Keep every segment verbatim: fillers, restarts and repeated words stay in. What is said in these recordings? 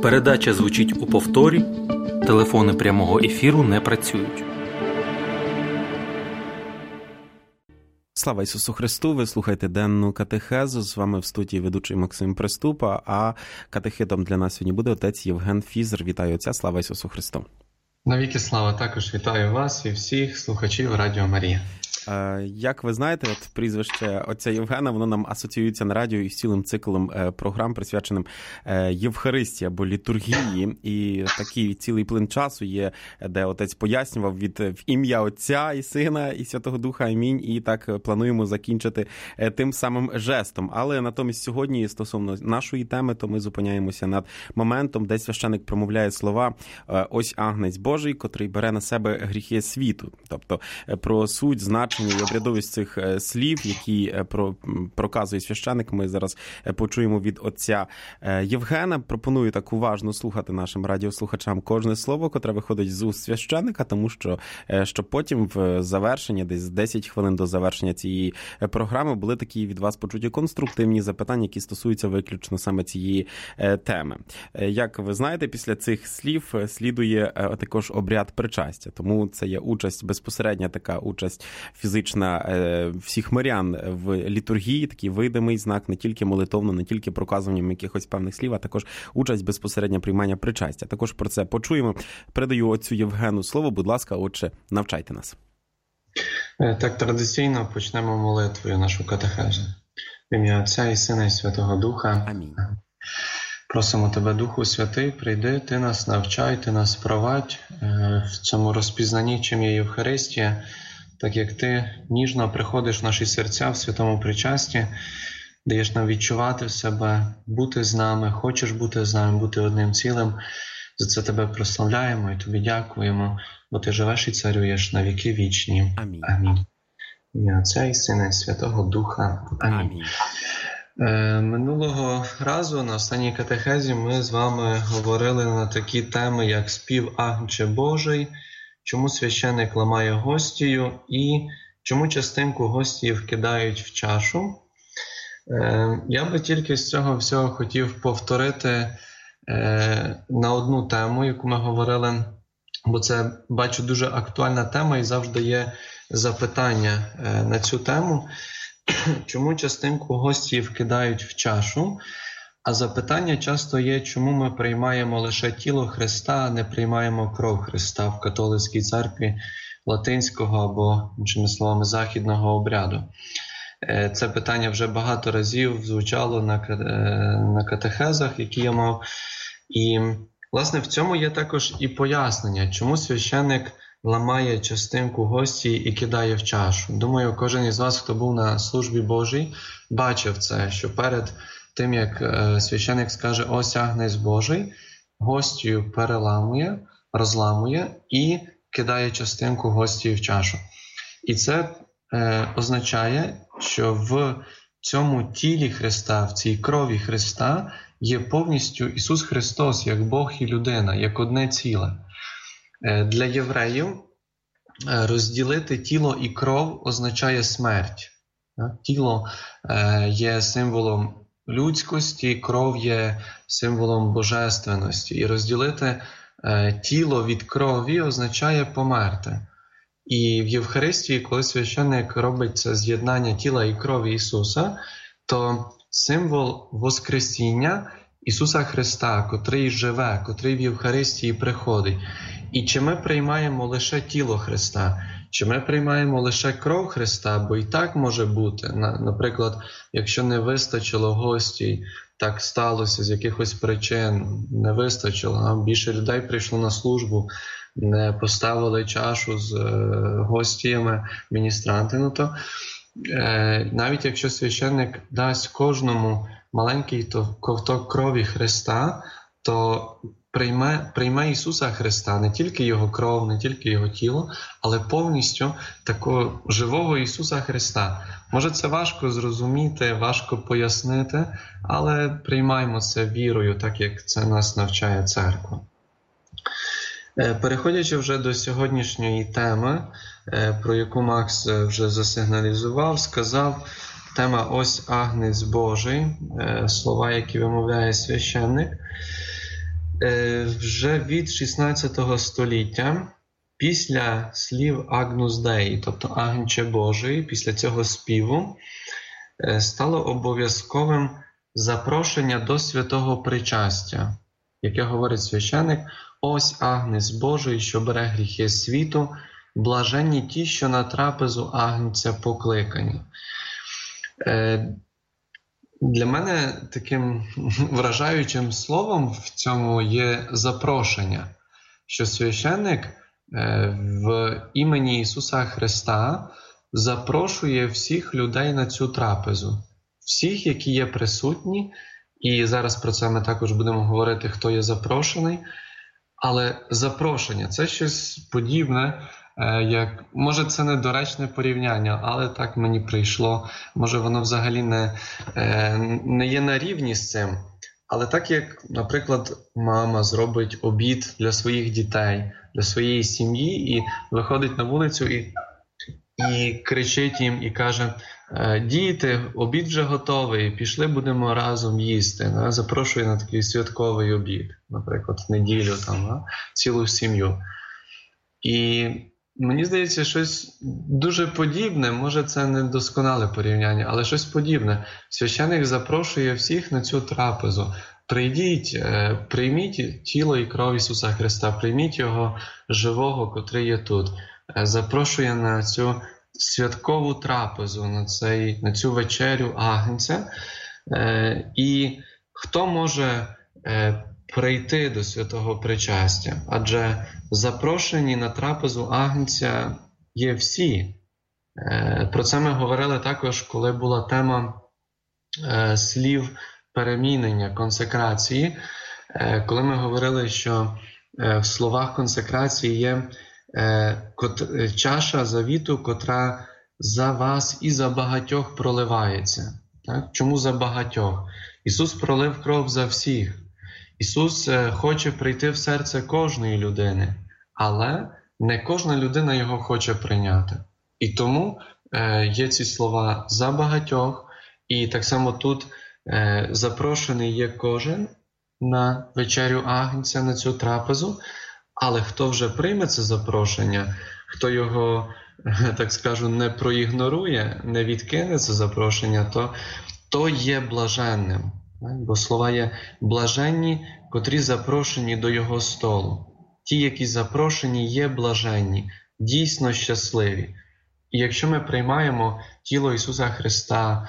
Передача звучить у повторі. Телефони прямого ефіру не працюють. Слава Ісусу Христу! Ви слухаєте денну катехезу. З вами в студії ведучий Максим Приступа, а катехитом для нас сьогодні буде отець Євген Фізер. Вітаю отця! Слава Ісусу Христу! Навіки слава! Також вітаю вас і всіх слухачів Радіо Марія. Як ви знаєте, от прізвище отця Євгена, воно нам асоціюється на радіо із цілим циклом програм, присвяченим Євхаристії або літургії. І такий цілий плин часу є, де отець пояснював від в ім'я Отця і Сина і Святого Духа, амінь. І так плануємо закінчити тим самим жестом. Але натомість сьогодні, стосовно нашої теми, то ми зупиняємося над моментом, де священик промовляє слова «Ось Агнець Божий, котрий бере на себе гріхи світу». Тобто про суть, значення і обрядовість цих слів, які проказує священик, ми зараз почуємо від отця Євгена. Пропоную так уважно слухати нашим радіослухачам кожне слово, котре виходить з уст священика, тому що щоб потім в завершенні, десь десять хвилин до завершення цієї програми, були такі від вас почуті конструктивні запитання, які стосуються виключно саме цієї теми. Як ви знаєте, після цих слів слідує також обряд причастя, тому це є участь, безпосередня така участь фізична всіх мирян в літургії, такий видимий знак, не тільки молитовно, не тільки проказуванням якихось певних слів, а також участь безпосередньо приймання причастя. Також про це почуємо. Передаю отцю Євгену слово. Будь ласка, отче, навчайте нас. Так, традиційно почнемо молитвою нашу катехезу. В ім'я Отця і Сина і Святого Духа. Амінь. Просимо Тебе, Духу Святий, прийди, Ти нас навчай, Ти нас провадь в цьому розпізнанні, чим є Євхаристія, так як Ти ніжно приходиш в наші серця в святому причасті, даєш нам відчувати в себе, бути з нами, хочеш бути з нами, бути одним цілим. За це Тебе прославляємо і Тобі дякуємо, бо Ти живеш і царюєш на віки вічні. Амінь. Амінь. Ім'я Отця і Сина і Святого Духа. Амінь. Амінь. Е, минулого разу на останній катехезі ми з вами говорили на такі теми, як спів Агнче Божий, чому священик ламає гостію і чому частинку гостії вкидають в чашу. Е, я би тільки з цього всього хотів повторити е, на одну тему, яку ми говорили, бо це, бачу, дуже актуальна тема і завжди є запитання е, на цю тему. Чому частинку гостії вкидають в чашу? А запитання часто є, чому ми приймаємо лише тіло Христа, а не приймаємо кров Христа в католицькій церкві латинського або, іншими словами, західного обряду. Це питання вже багато разів звучало на, на катехезах, які я мав. І, власне, в цьому є також і пояснення, чому священик ламає частинку гостії і кидає в чашу. Думаю, кожен із вас, хто був на службі Божій, бачив це, що перед тим, як священик скаже «Ось Агнець Божий», гостію переламує, розламує і кидає частинку гостії в чашу. І це е, означає, що в цьому тілі Христа, в цій крові Христа є повністю Ісус Христос, як Бог і людина, як одне ціле. Е, для євреїв розділити тіло і кров означає смерть. Тіло е, є символом людськості, кров є символом божественності. І розділити е, тіло від крові означає померти. І в Євхаристії, коли священник робить це з'єднання тіла і крові Ісуса, то символ Воскресіння Ісуса Христа, котрий живе, котрий в Євхаристії приходить. І чи ми приймаємо лише тіло Христа, чи ми приймаємо лише кров Христа, бо і так може бути. Наприклад, якщо не вистачило гостей, так сталося з якихось причин, не вистачило, більше людей прийшло на службу, не поставили чашу з гостями, міністранти, ну то навіть якщо священник дасть кожному маленький ковток крові Христа, то прийме, прийме Ісуса Христа, не тільки Його кров, не тільки Його тіло, але повністю такого живого Ісуса Христа. Може, це важко зрозуміти, важко пояснити, але приймаємо це вірою, так як це нас навчає церква. Переходячи вже до сьогоднішньої теми, про яку Макс вже засигналізував, сказав, тема «Ось Агнець Божий», слова, які вимовляє священник. вже від шістнадцятого століття, після слів Агнус Деї, тобто Агнче Божий, після цього співу, стало обов'язковим запрошення до святого причастя, яке говорить священик: «Ось Агнець Божий, що бере гріхи світу, блаженні ті, що на трапезу Агнця покликані». Для мене таким вражаючим словом в цьому є запрошення, що священник в імені Ісуса Христа запрошує всіх людей на цю трапезу, всіх, які є присутні, і зараз про це ми також будемо говорити, хто є запрошений, але запрошення – це щось подібне, як, може це не доречне порівняння, але так мені прийшло, може воно взагалі не, не є на рівні з цим, але так як, наприклад, мама зробить обід для своїх дітей, для своєї сім'ї і виходить на вулицю і, і кричить їм і каже: «Діти, обід вже готовий, пішли будемо разом їсти», да? Запрошує на такий святковий обід, наприклад, в неділю, там, да? Цілу сім'ю. І мені здається, щось дуже подібне, може це не досконале порівняння, але щось подібне. Священик запрошує всіх на цю трапезу. Прийдіть, прийміть тіло і кров Ісуса Христа, прийміть Його живого, котрий є тут. Запрошує на цю святкову трапезу, на, цей, на цю вечерю Агнця. І хто може прийти до святого причастя? Адже запрошені на трапезу Агнця є всі. Про це ми говорили також, коли була тема слів перемінення, консекрації, коли ми говорили, що в словах консекрації є чаша завіту, котра за вас і за багатьох проливається. Так? Чому за багатьох? Ісус пролив кров за всіх. Ісус хоче прийти в серце кожної людини, але не кожна людина Його хоче прийняти. І тому є ці слова «за багатьох», і так само тут запрошений є кожен на вечерю Агнця, на цю трапезу, але хто вже прийме це запрошення, хто його, так скажу, не проігнорує, не відкине це запрошення, то, то є блаженним. Бо слова є «блаженні, котрі запрошені до Його столу». Ті, які запрошені, є блаженні, дійсно щасливі. І якщо ми приймаємо тіло Ісуса Христа,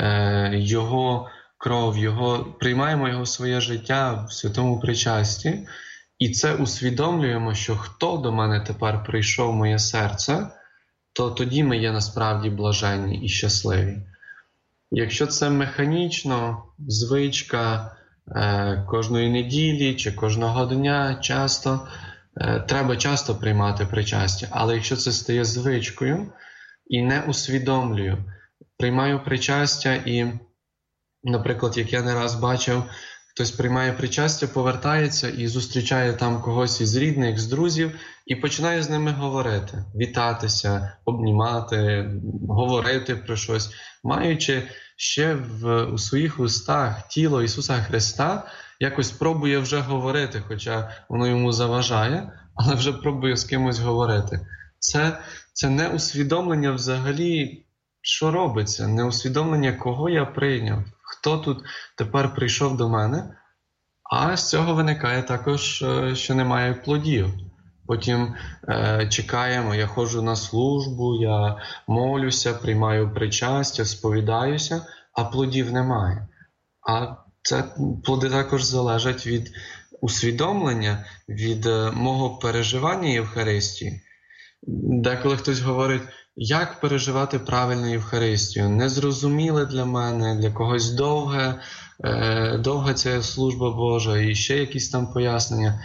Його кров, Його, приймаємо Його в своє життя в святому причасті, і це усвідомлюємо, що хто до мене тепер прийшов в моє серце, то тоді ми є насправді блаженні і щасливі. Якщо це механічно, звичка е, кожної неділі чи кожного дня часто, е, треба часто приймати причастя. Але якщо це стає звичкою і не усвідомлюю, приймаю причастя і, наприклад, як я не раз бачив, хтось приймає причастя, повертається і зустрічає там когось із рідних, з друзів, і починає з ними говорити, вітатися, обнімати, говорити про щось, маючи ще в, у своїх устах тіло Ісуса Христа, якось пробує вже говорити, хоча воно йому заважає, але вже пробує з кимось говорити. Це, це не усвідомлення взагалі, що робиться, не усвідомлення, кого я прийняв, хто тут тепер прийшов до мене, а з цього виникає також, що немає плодів. Потім е, чекаємо, я ходжу на службу, я молюся, приймаю причастя, сповідаюся, а плодів немає. А це плоди також залежать від усвідомлення, від е, мого переживання Євхаристії. Деколи хтось говорить, як переживати правильну Євхаристію. Незрозуміле для мене, для когось довге, е, довга ця служба Божа і ще якісь там пояснення.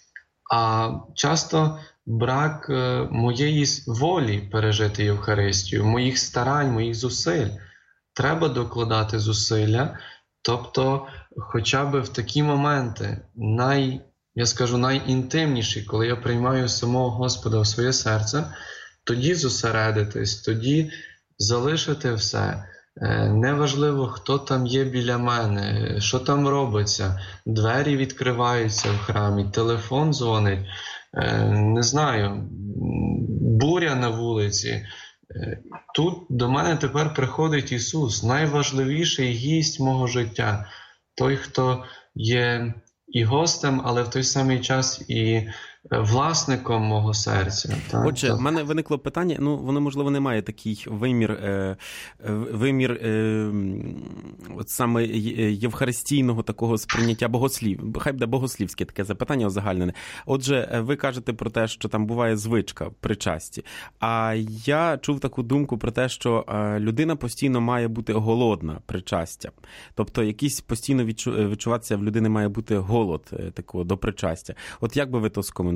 А часто брак е, моєї волі пережити Євхаристію, моїх старань, моїх зусиль. Треба докладати зусилля, тобто хоча б в такі моменти, най, я скажу, найінтимніші, коли я приймаю самого Господа в своє серце, тоді зосередитись, тоді залишити все, Неважливо, хто там є біля мене, що там робиться, двері відкриваються в храмі, телефон дзвонить, не знаю, буря на вулиці. Тут до мене тепер приходить Ісус, найважливіший гість мого життя, той, хто є і гостем, але в той самий час і власником мого серця. Так? Отже, в мене виникло питання, ну, воно, можливо, не має такий вимір, е, вимір е, от саме євхаристійного такого сприйняття богослів. Хай буде богослівське таке запитання узагальнене. Отже, ви кажете про те, що там буває звичка причасті. А я чув таку думку про те, що людина постійно має бути голодна причастя. Тобто якийсь постійно відчуватися в людини має бути голод такого до причастя. От як би ви то скоментували?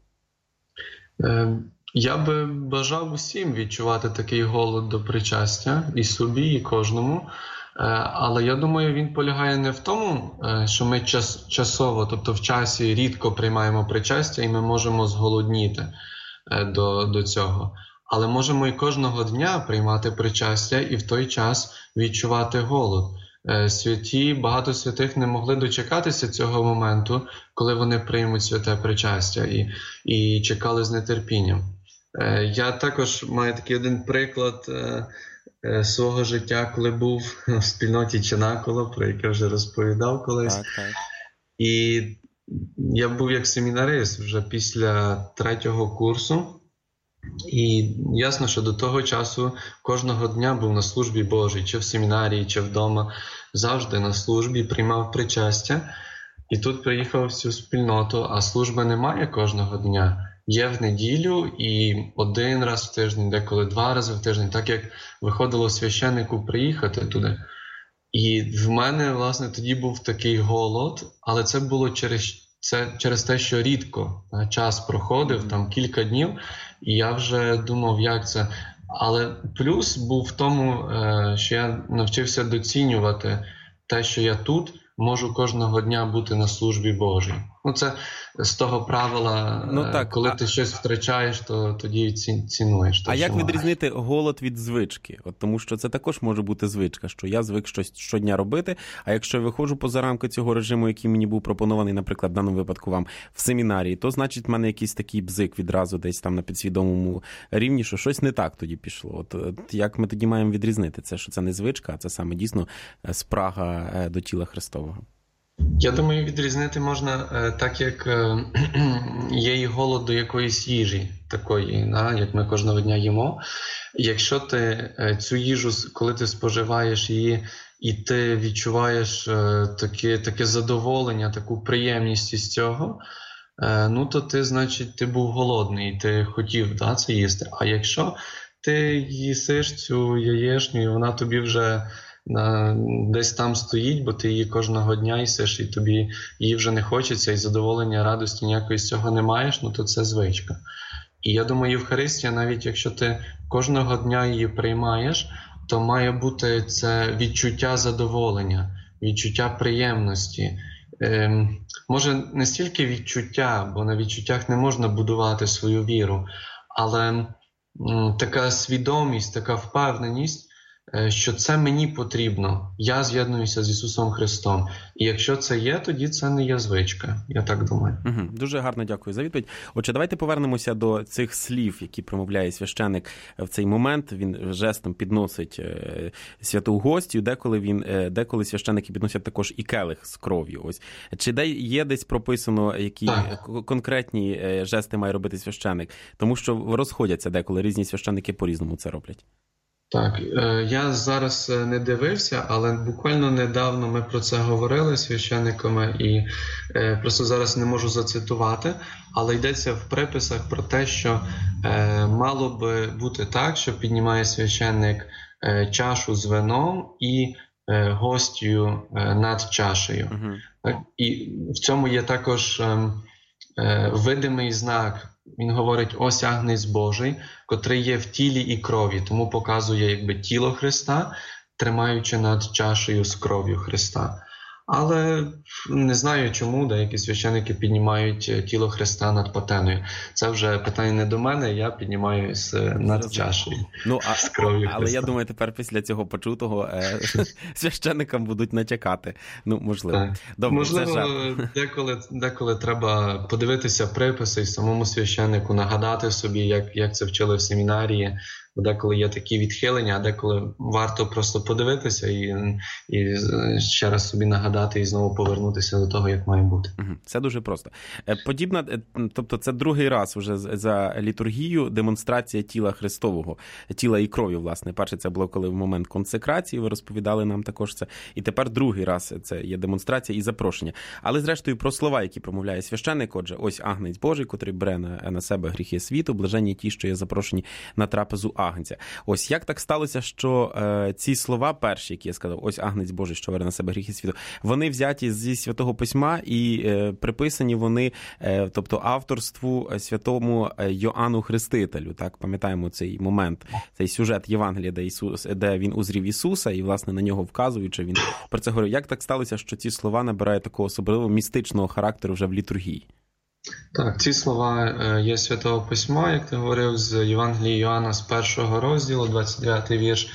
Я би бажав усім відчувати такий голод до причастя, і собі, і кожному. Але я думаю, він полягає не в тому, що ми час, часово, тобто в часі рідко приймаємо причастя, і ми можемо зголодніти до, до цього. Але можемо і кожного дня приймати причастя і в той час відчувати голод. Святі, багато святих не могли дочекатися цього моменту, коли вони приймуть святе причастя, і, і чекали з нетерпінням. Я також маю такий один приклад свого життя, коли був в спільноті Ченаколо, про яке вже розповідав колись. Так, так. І я був як семінарист вже після третього курсу. І ясно, що до того часу кожного дня був на службі Божій, чи в семінарії, чи вдома, завжди на службі, приймав причастя. І тут приїхав в цю спільноту, а служби немає кожного дня. Є в неділю і один раз в тиждень, деколи два рази в тиждень, так як виходило священнику приїхати туди. І в мене, власне, тоді був такий голод, але це було через, це, через те, що рідко час проходив, там кілька днів, і я вже думав, як це. Але плюс був в тому, що я навчився доцінювати те, що я тут можу кожного дня бути на службі Божій. Ну, це з того правила, ну, так, коли а... ти щось втрачаєш, то тоді цінуєш. А як відрізнити голод від звички? От, тому що це також може бути звичка, що я звик щось щодня робити, а якщо я виходжу поза рамки цього режиму, який мені був пропонований, наприклад, в даному випадку вам в семінарії, то значить в мене якийсь такий бзик відразу десь там на підсвідомому рівні, що щось не так тоді пішло. От, от як ми тоді маємо відрізнити це, що це не звичка, а це саме дійсно спрага до тіла Христового? Я думаю, відрізнити можна так, як є і голод до якоїсь їжі, такої, да, як ми кожного дня їмо. Якщо ти цю їжу, коли ти споживаєш її, і ти відчуваєш таке, таке задоволення, таку приємність із цього, ну то ти, значить, ти був голодний, ти хотів, да, це їсти. А якщо ти їсиш цю яєчню, і вона тобі вже десь там стоїть, бо ти її кожного дня їсиш, і тобі її вже не хочеться, і задоволення, радості ніякої з цього не маєш, ну то це звичка. І я думаю, Євхаристія, навіть якщо ти кожного дня її приймаєш, то має бути це відчуття задоволення, відчуття приємності. Ем, може, не стільки відчуття, бо на відчуттях не можна будувати свою віру, але м, така свідомість, така впевненість, що це мені потрібно. Я з'єднуюся з Ісусом Христом. І якщо це є, тоді це не є звичка. Я так думаю. Угу. Дуже гарно дякую за відповідь. Отже, давайте повернемося до цих слів, які промовляє священик в цей момент. Він жестом підносить святу гостю, деколи він, деколи священики підносять також і келих з кров'ю. Ось. Чи де є десь прописано, які так. конкретні жести має робити священик? Тому що розходяться деколи, різні священики по-різному це роблять. Так, я зараз не дивився, але буквально недавно ми про це говорили з священниками і просто зараз не можу зацитувати, але йдеться в приписах про те, що мало би бути так, що піднімає священник чашу з вином і гостю над чашею. Uh-huh. І в цьому є також видимий знак. Він говорить, ось Агнець Божий, котрий є в тілі і крові, тому показує якби тіло Христа, тримаючи над чашею з кров'ю Христа. Але не знаю чому деякі священики піднімають тіло Христа над патеною. Це вже питання не до мене, я піднімаюсь над чашею ну, а, з кров'ю Христа. Але я думаю, тепер після цього почутого е, священикам будуть натякати. Ну, можливо. Добре, можливо, деколи, деколи треба подивитися приписи самому священику, нагадати собі, як, як це вчили в семінарії. Деколи є такі відхилення, а деколи варто просто подивитися і, і ще раз собі нагадати і знову повернутися до того, як має бути. Це дуже просто. Подібна, тобто це другий раз вже за літургію демонстрація тіла Христового, тіла і крові, власне. Перше це було коли в момент консекрації, ви розповідали нам також це. І тепер другий раз це є демонстрація і запрошення. Але зрештою про слова, які промовляє священник, отже, ось Агнець Божий, котрий бере на, на себе гріхи світу, блаженні ті, що є запрошені на трапезу Агнця. Ось як так сталося, що е, ці слова перші, які я сказав, ось Агнець Божий, що бере на себе гріхи світу, вони взяті зі Святого Письма і е, приписані вони, е, тобто авторству святому Йоанну Хрестителю, так, пам'ятаємо цей момент, цей сюжет Євангелія, де, Ісус, де він узрів Ісуса і, власне, на нього вказуючи, він про це говорив. Як так сталося, що ці слова набирають такого особливого містичного характеру вже в літургії? Так, ці слова є Святого Письма, як ти говорив, з Євангелія Йоанна з першого розділу, двадцять дев'ятий вірш.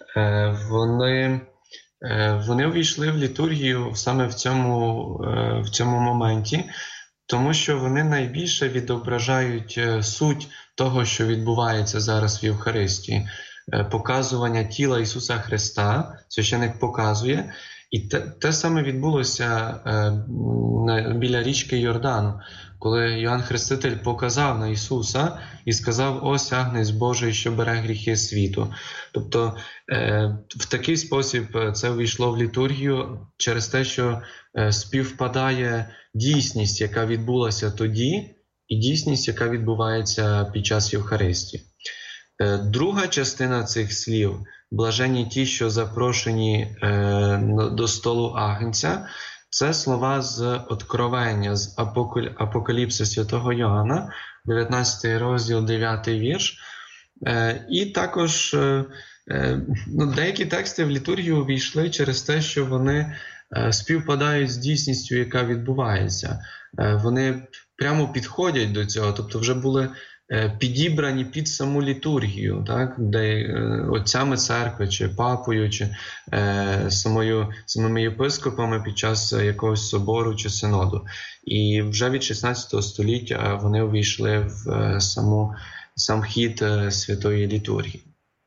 Вони, вони увійшли в літургію саме в цьому, в цьому моменті, тому що вони найбільше відображають суть того, що відбувається зараз в Євхаристії. Показування тіла Ісуса Христа, священик показує, і те, те саме відбулося е, біля річки Йордану, коли Йоанн Хреститель показав на Ісуса і сказав: ось Агнець Божий, що бере гріхи світу. Тобто е, в такий спосіб це увійшло в літургію через те, що е, співпадає дійсність, яка відбулася тоді, і дійсність, яка відбувається під час Євхаристії. Е, друга частина цих слів – блаженні ті, що запрошені е, до столу Агнця, це слова з Откровення, з Апокаліпси святого Йоанна, дев'ятнадцятий розділ, дев'ятий вірш. Е, і також е, е, ну, деякі тексти в літургію увійшли через те, що вони е, співпадають з дійсністю, яка відбувається. Е, вони прямо підходять до цього, тобто вже були підібрані під саму літургію, так, де отцями церкви, чи папою, чи е, самою, самими єпископами під час якогось собору чи синоду. І вже від шістнадцятого століття вони увійшли в саму, сам хід святої літургії.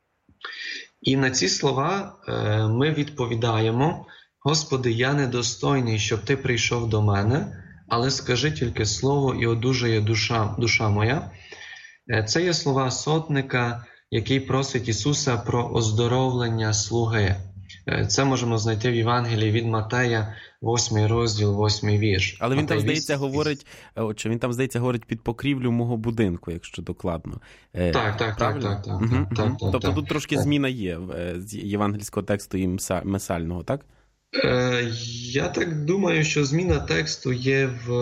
І на ці слова е, ми відповідаємо: Господи, я недостойний, щоб Ти прийшов до мене, але скажи тільки слово, і одужає душа, душа моя. Це є слова сотника, який просить Ісуса про оздоровлення слуги. Це можемо знайти в Євангелії від Матея, восьмий розділ, восьмий вірш. Але він там, здається, говорить, отже, він там, здається, говорить під покрівлю мого будинку, якщо докладно. Так, так, так, так, так, угу, так, угу. так, так. Тобто так, тут трошки так. зміна є з євангельського тексту і месального, так? Е, я так думаю, що зміна тексту є в...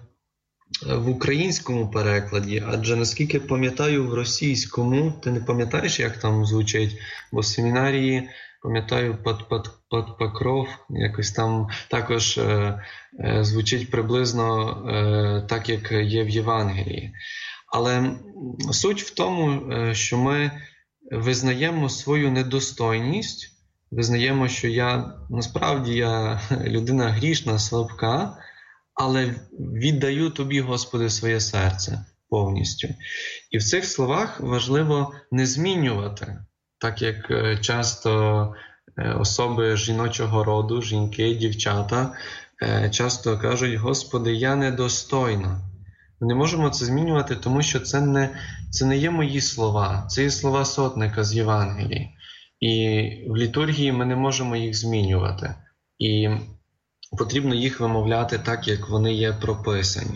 в українському перекладі, адже, наскільки пам'ятаю, в російському, ти не пам'ятаєш, як там звучить? Бо в семінарії, пам'ятаю, «пад, пад, пад покров», якось там також е, е, звучить приблизно е, так, як є в Євангелії. Але суть в тому, е, що ми визнаємо свою недостойність, визнаємо, що я, насправді, я людина грішна, слабка, але віддаю Тобі, Господи, своє серце повністю. І в цих словах важливо не змінювати, так як часто особи жіночого роду, жінки, дівчата, часто кажуть: Господи, я недостойна. Ми не можемо це змінювати, тому що це не, це не є мої слова, це є слова сотника з Євангелії. І в літургії ми не можемо їх змінювати. І потрібно їх вимовляти так, як вони є прописані.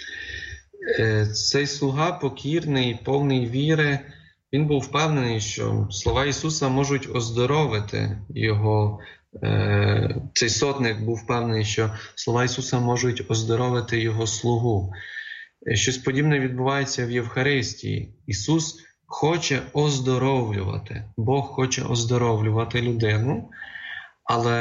Цей слуга покірний, повний віри, він був впевнений, що слова Ісуса можуть оздоровити його. Цей сотник був впевнений, що слова Ісуса можуть оздоровити його слугу. Щось подібне відбувається в Євхаристії. Ісус хоче оздоровлювати, Бог хоче оздоровлювати людину, але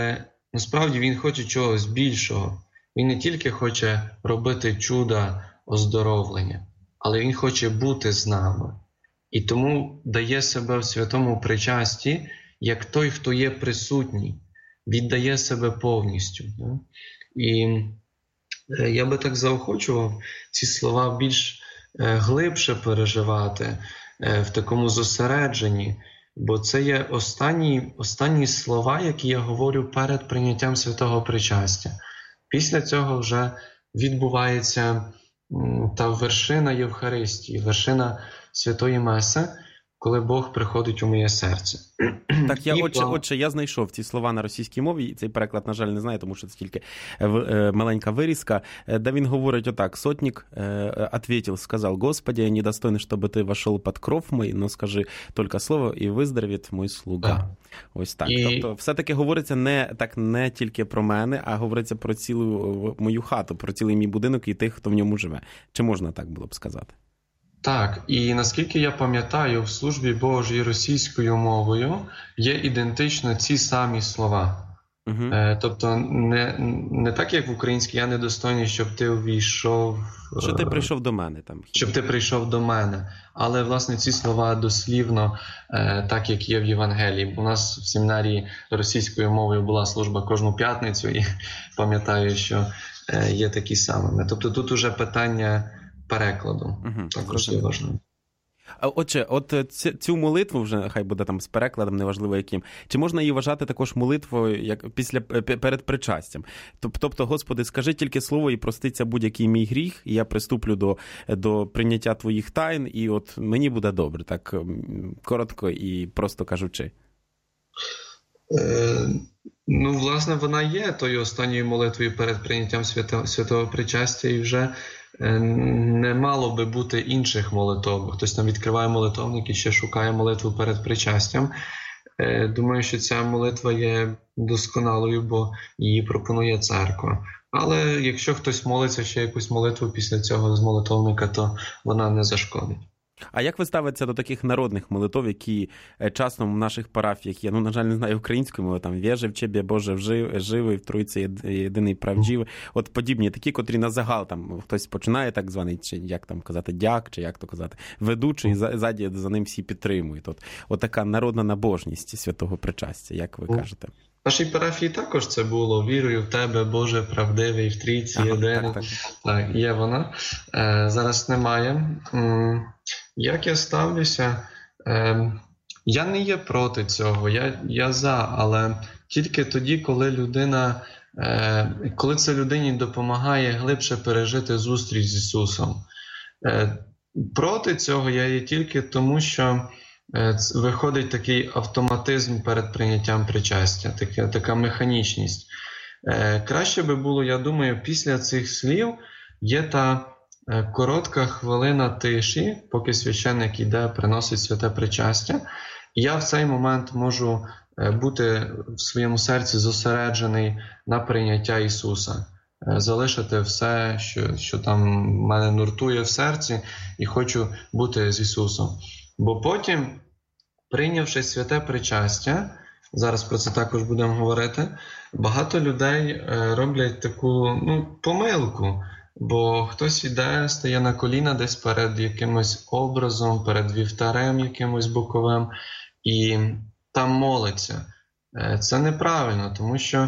насправді він хоче чогось більшого. Він не тільки хоче робити чуда оздоровлення, але він хоче бути з нами. І тому дає себе в святому причасті, як той, хто є присутній, віддає себе повністю. І я би так заохочував ці слова більш глибше переживати, в такому зосередженні, бо це є останні, останні слова, які я говорю перед прийняттям святого причастя. Після цього вже відбувається та вершина Євхаристії, вершина Святої Меси, коли Бог приходить у моє серце. Так, я, отче, отче, я знайшов ці слова на російській мові, і цей переклад, на жаль, не знаю, тому що це тільки маленька вирізка, де він говорить отак: «Сотник ответил, сказал: Господи, я недостойный, чтобы ты вошел под кров мой, но скажи только слово, і виздоровить мой слуга». Так. Ось так. І... Тобто, все-таки говориться не, так, не тільки про мене, а говориться про цілу мою хату, про цілий мій будинок і тих, хто в ньому живе. Чи можна так було б сказати? Так, і наскільки я пам'ятаю, в службі Божій російською мовою є ідентично ці самі слова. Угу. Е, тобто не, не так, як в українській, я недостойний, щоб ти увійшов... Щоб ти прийшов до мене. Там. Щоб ти прийшов до мене. Але, власне, ці слова дослівно, е, так, як є в Євангелії. У нас в семінарії російською мовою була служба кожну п'ятницю, і пам'ятаю, що е, є такі самими. Тобто тут уже питання перекладу. Угу, також є важливо. Отже, от цю молитву вже, хай буде там з перекладом, неважливо яким, чи можна її вважати також молитвою як після, перед причастям? Тобто, Господи, скажи тільки слово і проститься будь-який мій гріх, і я приступлю до, до прийняття Твоїх тайн, і от мені буде добре, так коротко і просто кажучи. Е, ну, власне, вона є тою останньою молитвою перед прийняттям свято, святого причастя, і вже не мало би бути інших молитов. Хтось там відкриває молитовник і ще шукає молитву перед причастям. Думаю, що ця молитва є досконалою, бо її пропонує церква. Але якщо хтось молиться ще якусь молитву після цього з молитовника, то вона не зашкодить. А як ви ставитеся до таких народних молитов, які часом в наших парафіях є? Ну, на жаль, не знаю українською мовою, там «Вєже в Тебе, Боже, живий, в Тройці єдиний правдивий». От подібні, такі, котрі на загал, там хтось починає так званий, чи як там казати, дяк, чи як то казати, ведучий, і ззаді за ним всі підтримують. От, от така народна набожність святого причастя, як ви кажете? В нашій парафії також це було. Вірую в Тебе, Боже, правдивий, в Трійці ага, єдиний. Так, так. Так, є вона. Е, зараз немає. М- Як я ставлюся? Е, я не є проти цього, я, я за, але тільки тоді, коли людина, е, коли це людині допомагає глибше пережити зустріч з Ісусом. Е, проти цього я є тільки тому, що е, виходить такий автоматизм перед прийняттям причастя, така, така механічність. Е, краще би було, я думаю, після цих слів є та коротка хвилина тиші, поки священник іде, приносить святе причастя. І я в цей момент можу бути в своєму серці зосереджений на прийняття Ісуса. Залишити все, що, що там мене нуртує в серці, і хочу бути з Ісусом. Бо потім, прийнявши святе причастя, зараз про це також будемо говорити, багато людей роблять таку ну, помилку. Бо хтось іде, стає на коліна десь перед якимось образом, перед вівтарем якимось боковим, і там молиться. Це неправильно, тому що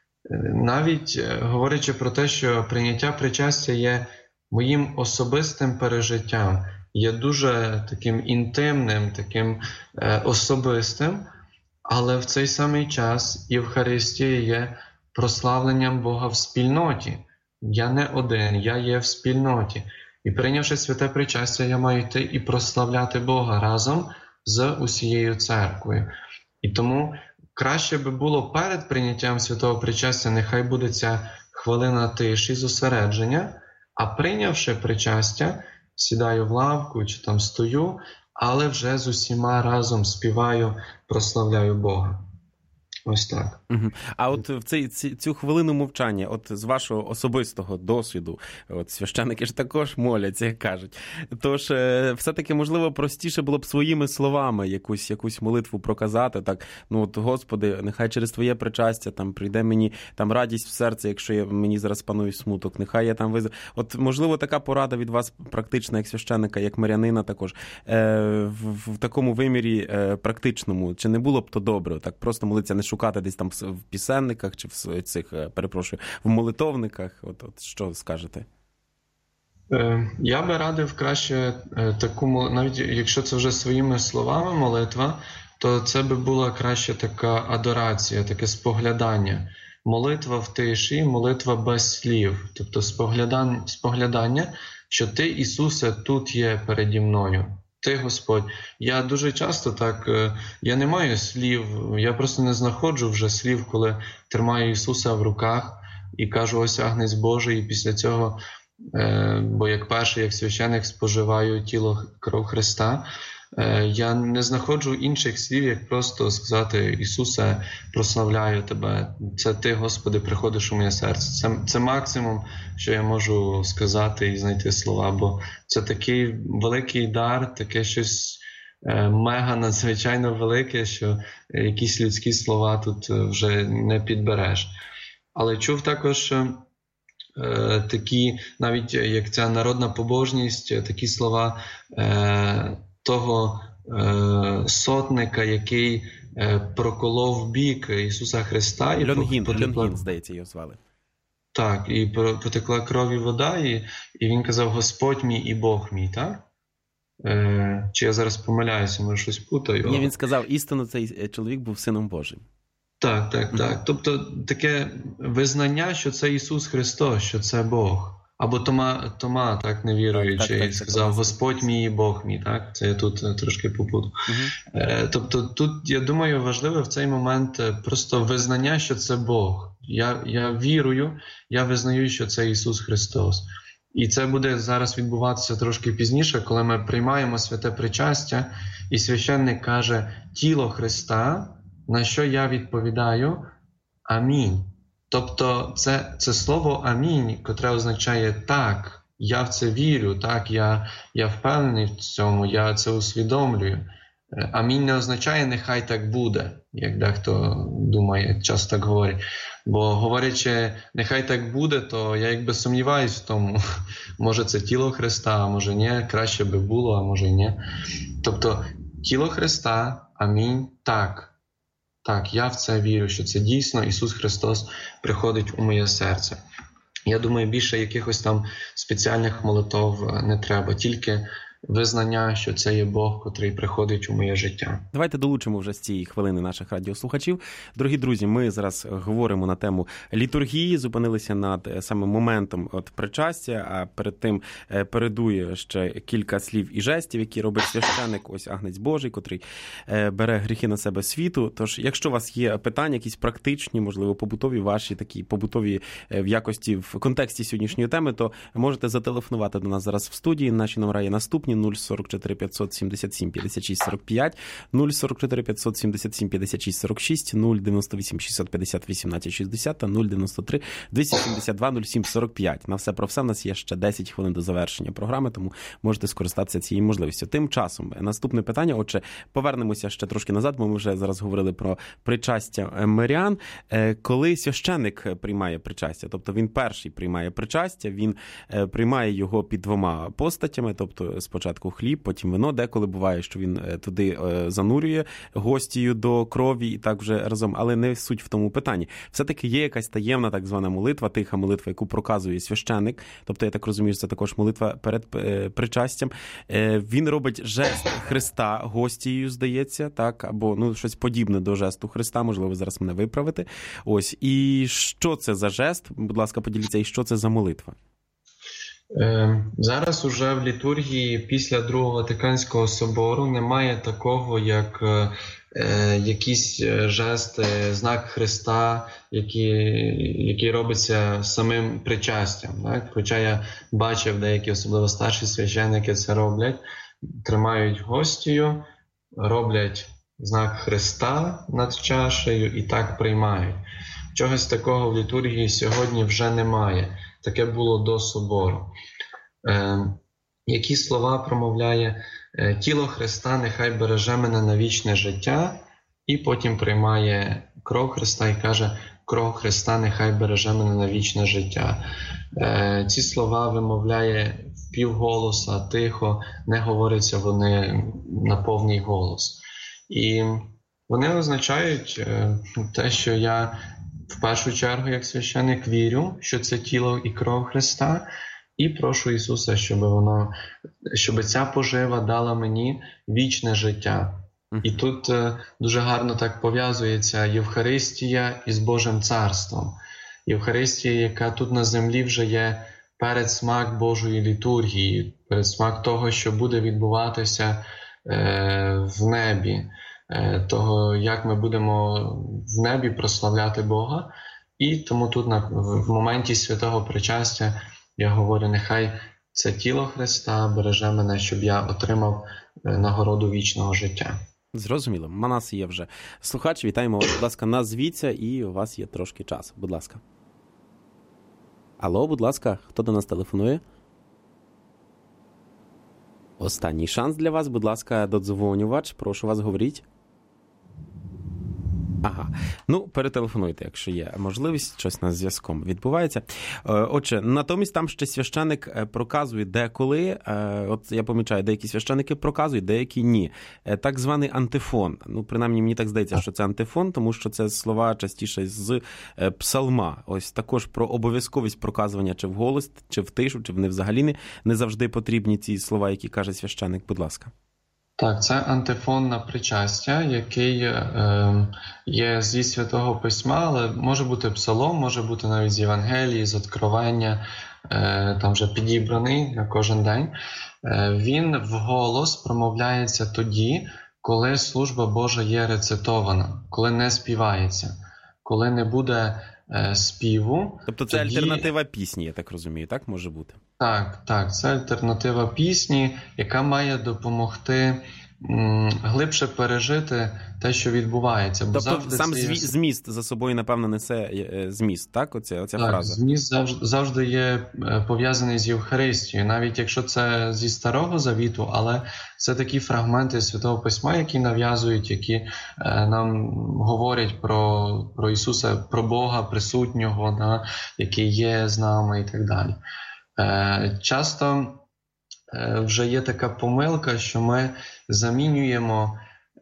навіть говорячи про те, що прийняття причастя є моїм особистим пережиттям, є дуже таким інтимним, таким особистим, але в цей самий час Євхаристія є прославленням Бога в спільноті. Я не один, я є в спільноті. І прийнявши святе причастя, я маю йти і прославляти Бога разом з усією церквою. І тому краще би було перед прийняттям святого причастя, нехай буде ця хвилина тиші, зосередження, а прийнявши причастя, сідаю в лавку чи там стою, але вже з усіма разом співаю, прославляю Бога. Ось так. Угу. А от в цей, цю хвилину мовчання, от з вашого особистого досвіду, от священники ж також моляться, як кажуть. Тож, все-таки, можливо, простіше було б своїми словами якусь, якусь молитву проказати, так, ну от, Господи, нехай через Твоє причастя там прийде мені там радість в серце, якщо я, мені зараз панує смуток, нехай я там виз... От, можливо, така порада від вас практична, як священника, як мирянина також, е, в, в такому вимірі е, практичному, чи не було б то добре, так, просто молитися, не шукати десь там в пісенниках чи в цих, перепрошую, в молитовниках? От, от що скажете? Я би радив краще таку, навіть якщо це вже своїми словами молитва, то це би була краще така адорація, таке споглядання. Молитва в тиші, молитва без слів. Тобто споглядання, споглядання, що Ти, Ісусе, тут є переді мною. Ти, Господь. Я дуже часто так, я не маю слів, я просто не знаходжу вже слів, коли тримаю Ісуса в руках і кажу, ось Агнець Божий, і після цього, бо як перший, як священик, споживаю тіло, кров Христа, я не знаходжу інших слів, як просто сказати, Ісусе, прославляю Тебе, це Ти, Господи, приходиш у моє серце. Це, це максимум, що я можу сказати і знайти слова, бо це такий великий дар, таке щось мега надзвичайно велике, що якісь людські слова тут вже не підбереш. Але чув також е, такі, навіть як ця народна побожність, такі слова е, того е, сотника, який е, проколов бік Ісуса Христа. І Льонгін, потекла... Льонгін, здається, його звали. Так, і потекла кров і вода, і, і він казав, Господь мій і Бог мій, так? Е, чи я зараз помиляюся, може щось путаю? Ні, він сказав, істинно цей чоловік був Сином Божим. Так, так, так. Тобто таке визнання, що це Ісус Христос, що це Бог. Або Тома, Тома так не віруючи, так, так, так, сказав, так, Господь мій і Бог мій, так? Це я тут трошки попутав. Угу. Е, тобто тут, я думаю, важливо в цей момент просто визнання, що це Бог. Я, я вірую, я визнаю, що це Ісус Христос. І це буде зараз відбуватися трошки пізніше, коли ми приймаємо святе причастя, і священник каже «Тіло Христа», на що я відповідаю «Амінь». Тобто це, це слово «Амінь», котре означає «так», я в це вірю, так, я, я впевнений в цьому, я це усвідомлюю. «Амінь» не означає «нехай так буде», як дехто думає, часто так говорить. Бо говорячи «нехай так буде», то я якби сумніваюсь в тому, може це тіло Христа, а може ні, краще би було, а може ні. Тобто тіло Христа, амінь, так. Так, я в це вірю, що це дійсно Ісус Христос приходить у моє серце. Я думаю, більше якихось там спеціальних молитов не треба, тільки визнання, що це є Бог, котрий приходить у моє життя. Давайте долучимо вже з цієї хвилини наших радіослухачів. Дорогі друзі, ми зараз говоримо на тему літургії, зупинилися над самим моментом от причастя, а перед тим передує ще кілька слів і жестів, які робить священик, ось Агнець Божий, котрий бере гріхи на себе світу. Тож, якщо у вас є питання, якісь практичні, можливо, побутові ваші, такі побутові в якості, в контексті сьогоднішньої теми, то можете зателефонувати до нас зараз в студії. Наші номера є наступні: нуль сорок чотири п'ятсот сімдесят сім п'ятдесят шість сорок п'ять, нуль сорок чотири п'ятсот сімдесят сім п'ятдесят шість сорок шість, нуль дев'яносто вісім шістсот п'ятдесят вісімнадцять шістдесят та нуль дев'яносто три двісті сімдесят два нуль сім сорок п'ять. На все про все, в нас є ще десять хвилин до завершення програми, тому можете скористатися цією можливістю. Тим часом, наступне питання, отже, повернемося ще трошки назад, бо ми вже зараз говорили про причастя мирян. Коли священик приймає причастя, тобто він перший приймає причастя, він приймає його під двома постатями, тобто спочатку хліб, потім вино. Деколи буває, що він туди занурює гостію до крові і так вже разом, але не суть в тому питанні. Все-таки є якась таємна так звана молитва, тиха молитва, яку проказує священик, тобто я так розумію, що це також молитва перед причастям. Він робить жест Христа гостією, здається, так, або ну щось подібне до жесту Христа, можливо, ви зараз мене виправите. Ось. І що це за жест? Будь ласка, поділіться, і що це за молитва? Зараз уже в літургії після Другого Ватиканського собору немає такого, як е, якийсь жест, знак Христа, який, який робиться самим причастям. Так? Хоча я бачив, деякі, особливо старші священники, це роблять, тримають гостію, роблять знак Христа над чашею і так приймають. Чогось такого в літургії сьогодні вже немає. Таке було до собору. Е, які слова промовляє е, тіло Христа нехай береже мене на вічне життя, і потім приймає кров Христа і каже, кров Христа нехай береже мене на вічне життя. Е, ці слова вимовляє впівголоса, тихо, не говоряться вони на повний голос. І вони означають е, те, що я в першу чергу, як священик, вірю, що це тіло і кров Христа, і прошу Ісуса, щоб воно, щоб ця пожива дала мені вічне життя. І тут е, дуже гарно так пов'язується Євхаристія із Божим Царством. Євхаристія, яка тут на землі вже є передсмак Божої літургії, передсмак того, що буде відбуватися е, в небі, е, того, як ми будемо в небі прославляти Бога. І тому тут на, в моменті святого причастя я говорю, нехай це тіло Христа береже мене, щоб я отримав нагороду вічного життя. Зрозуміло. У нас є вже слухач. Вітаємо вас, будь ласка, назвіться, і у вас є трошки часу. Будь ласка. Алло, будь ласка, хто до нас телефонує? Останній шанс для вас, будь ласка, додзвонювач. Прошу вас, говоріть. Ага. Ну, перетелефонуйте, якщо є можливість, щось на зв'язком відбувається. Отже, натомість там ще священик проказує деколи, от я помічаю, деякі священики проказують, деякі ні. Так званий антифон. Ну, принаймні, мені так здається, що це антифон, тому що це слова частіше з псалма. Ось також про обов'язковість проказування чи вголос, чи в тишу, чи вони взагалі не, не завжди потрібні ці слова, які каже священик. Будь ласка. Так, це антифон на причастя, який е, є зі Святого Письма, але може бути псалом, може бути навіть з Євангелії, з Откровення, е, там вже підібраний на кожен день. Е, він вголос промовляється тоді, коли служба Божа є рецитована, коли не співається, коли не буде е, співу. Тобто це тоді... альтернатива пісні, я так розумію, так може бути? Так, так, це альтернатива пісні, яка має допомогти м, глибше пережити те, що відбувається. Бо тобто завжди сам це є... зміст за собою, напевно, несе зміст, так? Оця, оця так, фраза. Зміст завжди, завжди є пов'язаний з Євхаристією, навіть якщо це зі Старого Завіту, але це такі фрагменти Святого Письма, які нав'язують, які е, нам говорять про, про Ісуса, про Бога присутнього, да, який є з нами і так далі. Часто вже є така помилка, що ми замінюємо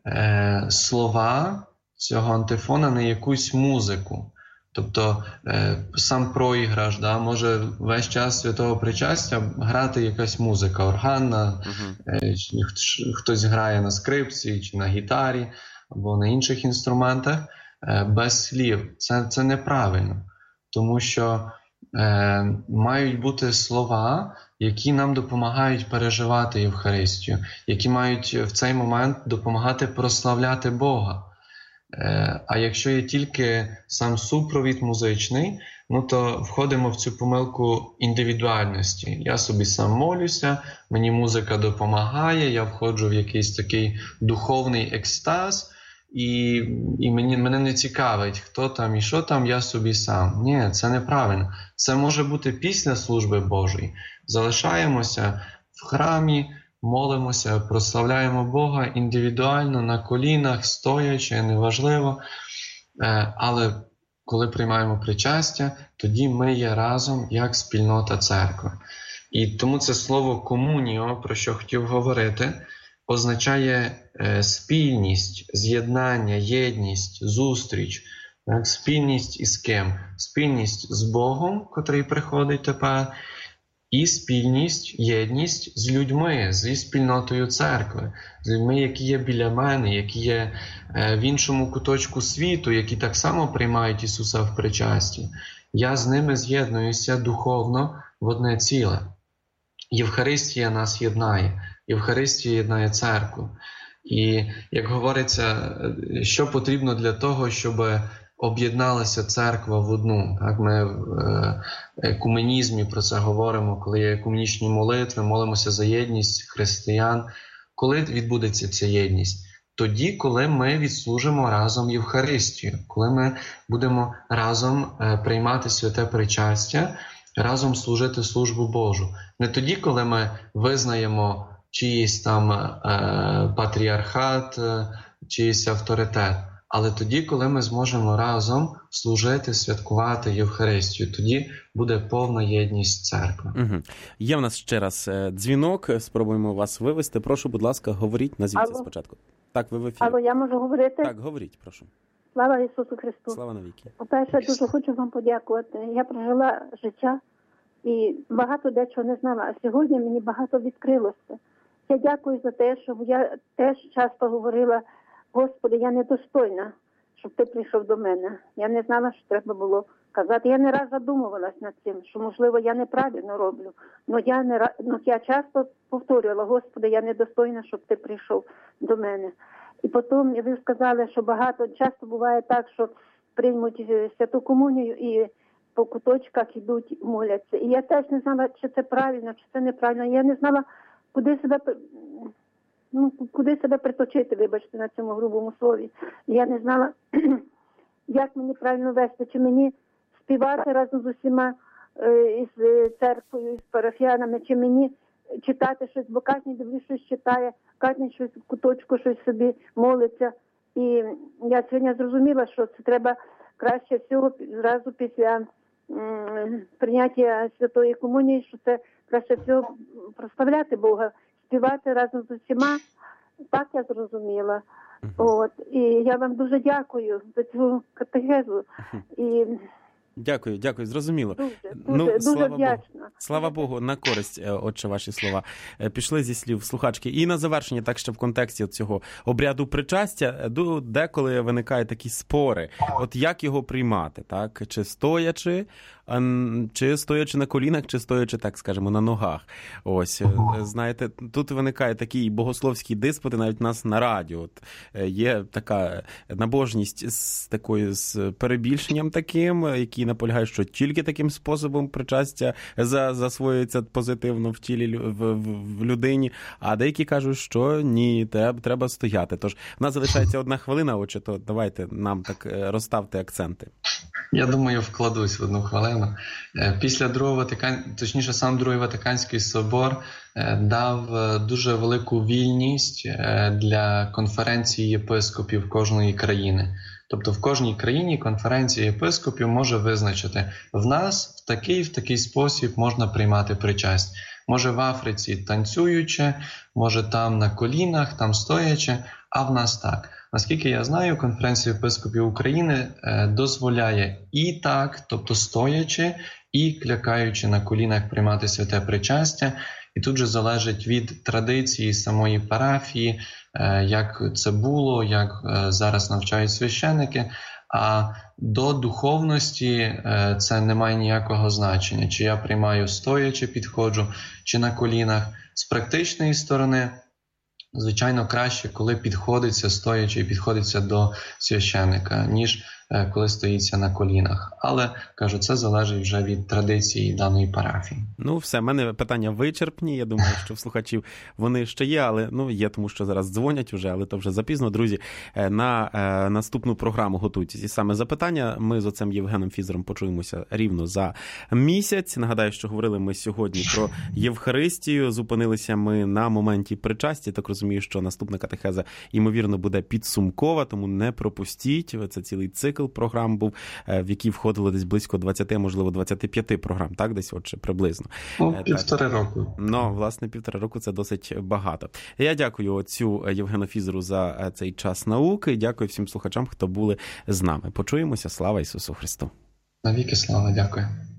слова цього антифона на якусь музику. Тобто сам проіграш, да, може весь час святого причастя грати якась музика органна, uh-huh. хтось грає на скрипці чи на гітарі або на інших інструментах без слів. Це, це неправильно, тому що Е, мають бути слова, які нам допомагають переживати Євхаристію, які мають в цей момент допомагати прославляти Бога. Е, а якщо є тільки сам супровід музичний, ну то входимо в цю помилку індивідуальності. Я собі сам молюся, мені музика допомагає, я входжу в якийсь такий духовний екстаз, І, і мені, мене не цікавить, хто там і що там, я собі сам. Ні, це неправильно. Це може бути після служби Божої. Залишаємося в храмі, молимося, прославляємо Бога індивідуально, на колінах, стоячи, неважливо. Але коли приймаємо причастя, тоді ми є разом як спільнота церкви. І тому це слово «комуніо», про що хотів говорити, означає е, спільність, з'єднання, єдність, зустріч. Так? Спільність із ким? Спільність з Богом, котрий приходить тепер, і спільність, єдність з людьми, зі спільнотою церкви, з людьми, які є біля мене, які є е, в іншому куточку світу, які так само приймають Ісуса в причасті. Я з ними з'єднуюся духовно в одне ціле. Євхаристія нас єднає. Євхаристія єднає церкву. І, як говориться, що потрібно для того, щоб об'єдналася церква в одну. Так, ми в екуменізмі про це говоримо, коли є екуменічні молитви, молимося за єдність християн. Коли відбудеться ця єдність? тоді, коли ми відслужимо разом Євхаристію, коли ми будемо разом приймати святе причастя, разом служити службу Божу. Не тоді, коли ми визнаємо чиїсь там е, патріархат, чиїсь авторитет, але тоді, коли ми зможемо разом служити, святкувати Євхаристію, тоді буде повна єдність церкви. Угу. Є в нас ще раз дзвінок, спробуємо вас вивести. Прошу, будь ласка, говоріть, назвіться спочатку. Так, ви в ефірі. Алло, я можу говорити? Так, говоріть, прошу. Слава Ісусу Христу. Слава навіки. По-перше, дуже хочу вам подякувати. Я прожила життя і багато дечого не знала, а сьогодні мені багато відкрилося. Я дякую за те, що я теж часто говорила: Господи, я недостойна, щоб ти прийшов до мене. Я не знала, що треба було казати. Я не раз задумувалась над цим, що, можливо, я неправильно роблю. Но я, не, но я часто повторювала: Господи, я недостойна, щоб ти прийшов до мене. І потім ви сказали, що багато, часто буває так, що приймуть святу комунію і по куточках ідуть, моляться. І я теж не знала, чи це правильно, чи це неправильно. Я не знала, куди себе, ну, куди себе приточити, вибачте, на цьому грубому слові. Я не знала, як мені правильно вести, чи мені співати разом з усіма, із церквою, із парафіянами, чи мені читати щось, бо кожен дивлюсь, щось читає, кожен щось в куточку, щось собі молиться. І я сьогодні зрозуміла, що це треба краще всього зразу після м, прийняття Святої Комунії, що це краще всього прославляти Бога, співати разом з усіма. Так я зрозуміла. От. І я вам дуже дякую за цю катехезу. І Дякую, дякую, зрозуміло. Дуже, ну, дуже, слава дуже вдячна. Богу. Слава Богу, на користь, отче, ваші слова. Пішли зі слів слухачки. І на завершення, так ще в контексті цього обряду причастя, деколи виникають такі спори. От як його приймати, так? Чи стоячи, чи стоячи на колінах, чи стоячи, так скажемо, на ногах. Ось, знаєте, тут виникає такі богословські диспути, навіть у нас на радіо. От є така набожність з такою, з перебільшенням таким, які наполягають, що тільки таким способом причастя засвоюється позитивно в тілі, в, в, в людині, а деякі кажуть, що ні, треба, треба стояти. Тож, в нас залишається одна хвилина, отже, то давайте нам так розставте акценти. Я думаю, вкладусь в одну хвилину. Після другого Ватикан... точніше, сам Другий Ватиканський собор дав дуже велику вільність для конференції єпископів кожної країни. Тобто в кожній країні конференція єпископів може визначити: в нас в такий, в такий спосіб можна приймати причастя. Може в Африці танцюючи, може там на колінах, там стоячи, а в нас так. Наскільки я знаю, конференція єпископів України е, дозволяє і так, тобто стоячи, і клякаючи на колінах приймати святе причастя. І тут же залежить від традиції самої парафії, е, як це було, як е, зараз навчають священики. А до духовності е, це не має ніякого значення, чи я приймаю стоячи, підходжу, чи на колінах. З практичної сторони, звичайно, краще, коли підходиться стоячи і підходиться до священика, ніж е, коли стоїться на колінах. Але, кажу, це залежить вже від традиції даної парафії. Ну, все, в мене питання вичерпні. Я думаю, що в слухачів вони ще є, але ну є, тому що зараз дзвонять вже, але то вже запізно. Друзі, на е, наступну програму готуйтесь. І саме запитання ми з отцем Євгеном Фізером почуємося рівно за місяць. Нагадаю, що говорили ми сьогодні про Євхаристію. Зупинилися ми на моменті причастя. Так розумію, що наступна катехеза, ймовірно, буде підсумкова, тому не пропустіть. Це цілий цикл програм був, в які входило десь близько двадцять, можливо, двадцять п'ять програм, так, десь отже, приблизно. Ну, півтори року. Ну, власне, півтора року – це досить багато. Я дякую отцю Євгену Фізеру за цей час науки, дякую всім слухачам, хто були з нами. Почуємося. Слава Ісусу Христу! Навіки слава, дякую.